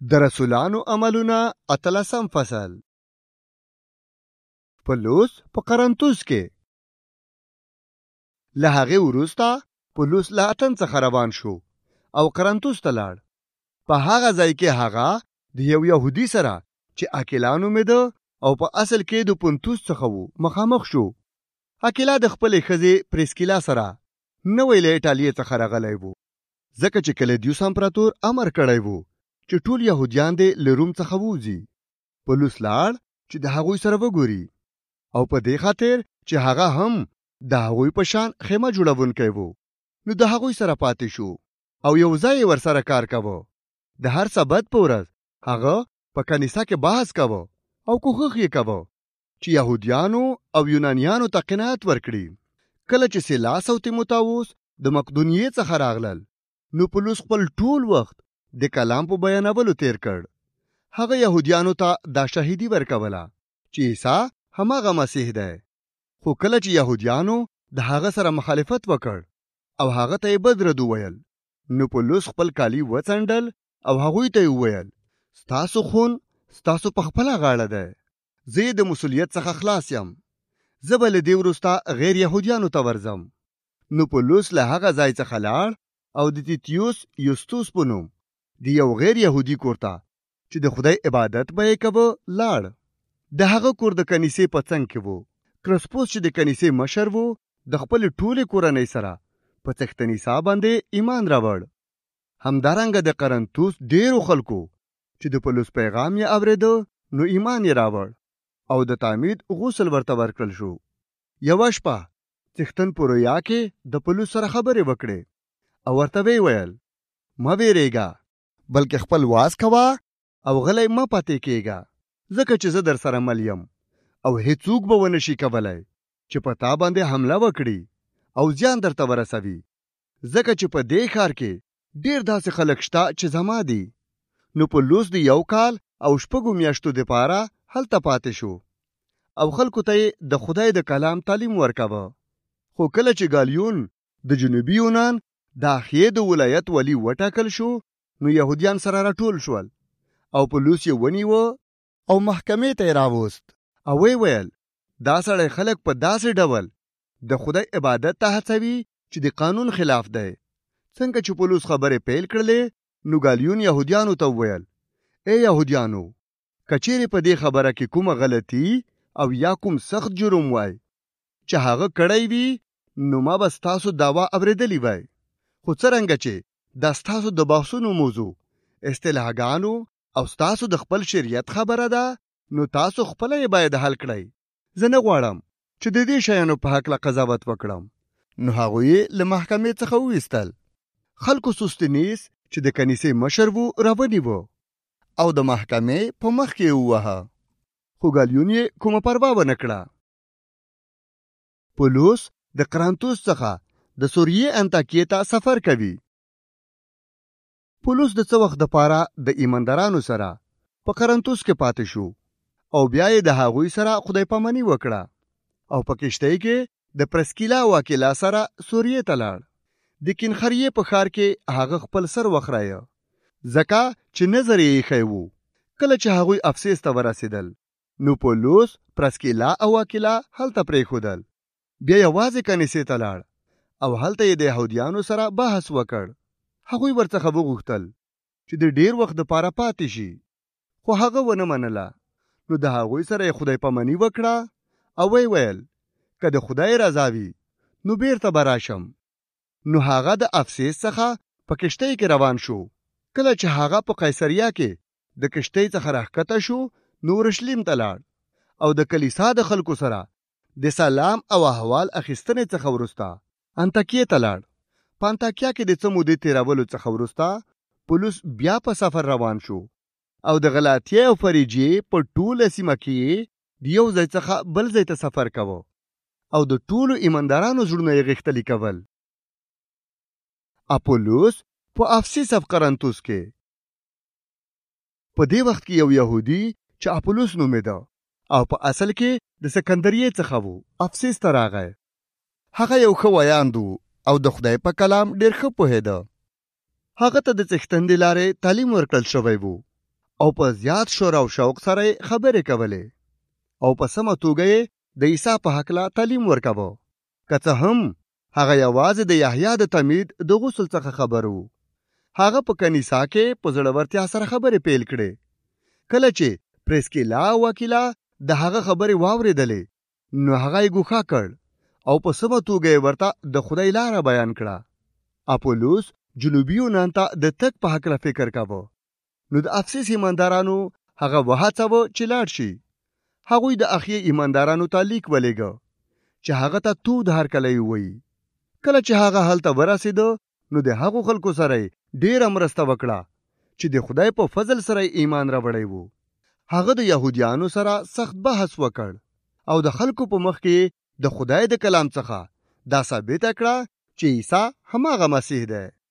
د رسولانو عملونه 18 فصل. پولس په قرنطوس کې. له هغې وروسته پولس له اتن څخه روان شو او قرنطوس ته لاړ. په هغه ځای کې هغه د یو یهودي سره چې اکیلا نومېده او په اصل کې د پونتوس څخه و مخامخ شو. اکیلا د خپلې ښځې پریسکیلا سره نوی له ایټالیې څخه راغلی و، ځکه چې کلیدیوس امپراتور امر کړی و چې ټول یهودیان دې له روم څخه ووځي. پولس لاړ چې د هغوی سره وګوري او په دې خاطر چې هغه هم د هغوی په شان خیمه جوړونکی و، نو د هغوی سره پاتې شو او یو ځای ورسره کار کوه. د هر سبت په ورځ هغه په کنیسه کې بحث کوه او کوښښ یې کوه چې یهودیانو او یونانیانو ته قناعت ورکړي. کله چې سیلاس او تیموتاوس د مقدونیې څخه راغلل، نو پولس خپل ټول وخت د کلام په بیانولو تیر کړ. هغه یهودیانو ته دا شهیدي ورکوله چې عیسی هماغه مسیح دی. خو کله چې یهودیانو د هغه سره مخالفت وکړ او هغه ته یې بد رد وویل، نو پولس خپل کالي وڅنډل او هغوی ته یې وویل، ستاسو خون ستاسو په خپله غاړه دی. زه یې د مسؤلیت څخه خلاص یم. زه به له دې وروسته غیر یهودیانو ته ورځم. نو پولس له هغه ځای څخه لاړ او د تیتیوس یوستوس په نوم د یو غیر یهودي کور ته چې د خدای عبادت به یې کوه لاړ. د هغه کور د کنیسې په څنګ کې و. کرسپوس چې د کنیسې مشر و، د خپلې ټولې کورنۍ سره په څښتن عیسی باندې ایمان راوړ. همدارنګه د قرنطوس ډېرو خلکو چې د پولس پیغام یې اورېده، نو ایمان یې راوړ او د تعمید غسل ورته ورکړل شو. یوه شپه څښتن په رویا کې د پولس سره خبرې وکړې او ورته ویې ویل، مه ویرېږه، بلکې خپل واز کوه او غلی مه پاتې کېږه، ځکه چې زه در سره مل یم او هیڅوک به ونه شي کولی چې په تا باندې حمله وکړي او زیان درته ورسوي، ځکه چې په دې ښار کې ډېر داسې خلک شته چې زما دي. نو پولس د 1 کال او 6 میاشتو دپاره هلته پاتې شو او خلکو ته یې د خدای د کلام تعلیم ورکوه. خو کله چې ګالیون د جنوبي یونان د اخیې د ولایت ولی وټاکل شو، نو یهودیان سره راټول شول او پولس یې ونیوه او محکمې ته یې راوست او ویې ویل، دا سړی خلک په داسې ډول د خدای عبادت ته هڅوي چې د قانون خلاف دی. څنګه چې پولس خبرې پیل کړلې، نو ګالیون یهودیانو ته وویل، ای یهودیانو، کچېرې په دې خبره کې کومه غلطي او یا کوم سخت جرم وای چې هغه کړی وي، نو ما به ستاسو دعوا اورېدلې وای. خو څرنګه چې دا ستاسو د بحثونو موضوع اصطلاحګانو او ستاسو د خپل شریعت خبره ده، نو تاسو خپله یې باید حل کړئ. زه نه غواړم چې د دې شیانو په هکله قضاوت وکړم. نو هغوی یې له محکمې څخه وویستل. خلکو سوستنیس چې د کنیسې مشر و راونیوه او د محکمې په مخ کې یې ووهه، خو ګالیون یې کومه پروا ونه کړه. پولس د قرنطوس څخه د سوریې انطاکیې ته سفر کوي. پولس د څه وخت دپاره د ایماندارانو سره په قرنطوس کې پاتې شو او بیا یې د هغوی سره خدای پاماني وکړه او په کشتۍ کې د پرسکیلا او اکیلا سره سوریې ته لاړ. د کینخریې په ښار کې هغه خپل سر وخرایه، ځکه چې نظر یې ایښی و. کله چې هغوی افسیس ته ورسېدل، نو پولس پرسکیلا او اکیلا هلته پرېښودل. بیا یوازې کنیسې ته لاړ او هلته یې د یهودیانو سره بحث وکړ. هغوی ورڅخه وغوښتل چې د ډېر وخت دپاره پاتې شي، خو هغه ونه منله. نو د هغوی سره یې خدای پاماني وکړه او ویې ویل، که د خدای رضا وي نو بیرته به راشم. نو هغه د افسیس څخه په کشتۍ کې روان شو. کله چې هغه په قیصریا کې د کشتۍ څخه راښکته شو، نو اورشلیم ته لاړ او د کلیسا د خلکو سره د سلام او احوال اخیستنې څخه وروسته انطاکیې ته لاړ. په انطاکیا کې د څه مودې تېرولو څخه وروسته پولس بیا په سفر روان شو او د غلاطیې او فریجیې په ټوله سیمه کې د یو ځای څخه بل ځای ته سفر کوه او د ټولو ایماندارانو زړونه یې غښتلي کول. اپولوس په افسیس او قرنطوس کې. په دې وخت کې یو یهودي چې اپولوس نومېده او په اصل کې د سکندریې څخه و، افسیس ته راغی. هغه یو ښه ویاند و او د خدای په کلام ډېر ښه پوهېده. هغه ته د څښتن د لارې تعلیم ورکړل شوی و او په زیات شور او شوق سره خبرې کولې او په سمه توګه د عیسی په حقله تعلیم ورکاوه. که څه هم هغه یوازې د یحیی د تمید د غسل څخه خبر و. هغه په کنیسا کې په زړورتیا سره خبرې پیل کړې. کله چې پریسکیلا او اکیلا د هغه خبرې واورېدلې نو هغه یې ګوښه کړ او په سمه توګه یې ورته د خدای لاره بیان کړه. اپولوس جنوبي یونان ته د تګ په هکله فکر کاوه. نو د افسوس ایماندارانو هغه وهڅاوه چې لاړ شي. هغوی د اخیه ایماندارانو ته لیک ولېږه چې هغه ته تود هرکلی ووایي. کله چې هغه هلته ورسېده نو د هغو خلکو سره ډېره مرسته وکړه چې د خدای په فضل سره ایمان راوړی وو. هغه د یهودیانو سره سخت بحث وکړ او د خلکو په مخ کې د خدای د کلام څخه دا ثابته کړه چې عیسی هماغه مسیح دی.